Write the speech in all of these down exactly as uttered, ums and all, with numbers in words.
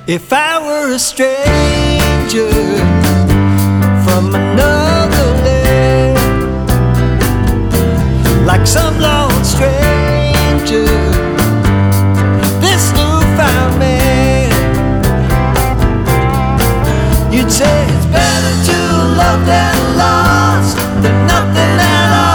If I were a stranger from another land, like some lone stranger, this newfound man, you'd say it's better to love than lost than nothing at all.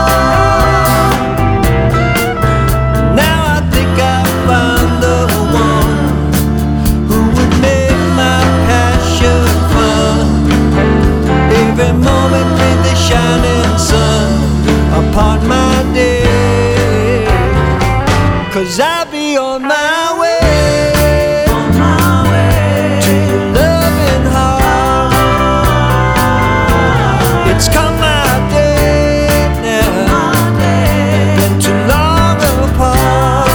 Now I think I found the one who would make my passion fun. Every moment with the shining sun upon my day, 'cause I'll be on my way, on my way to your loving heart. It's come my day now, my day. Been too long apart.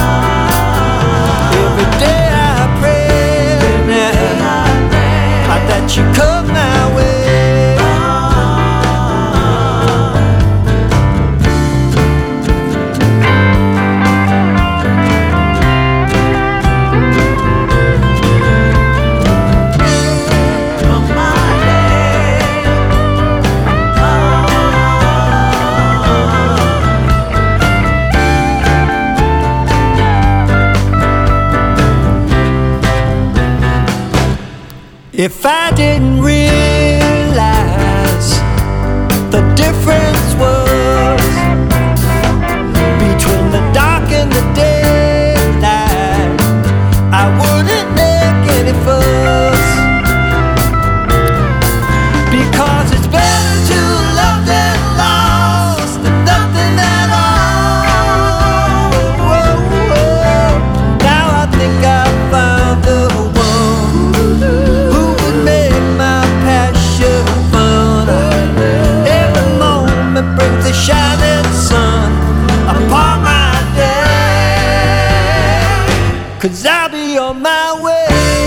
Every day I pray now that you come my way. If I didn't realize the difference was between the dark and the daylight, I wouldn't make any fuss, because it's better to love than lost than nothing at all. Now I think I found the the shining sun upon my day, 'cause I'll be on my way.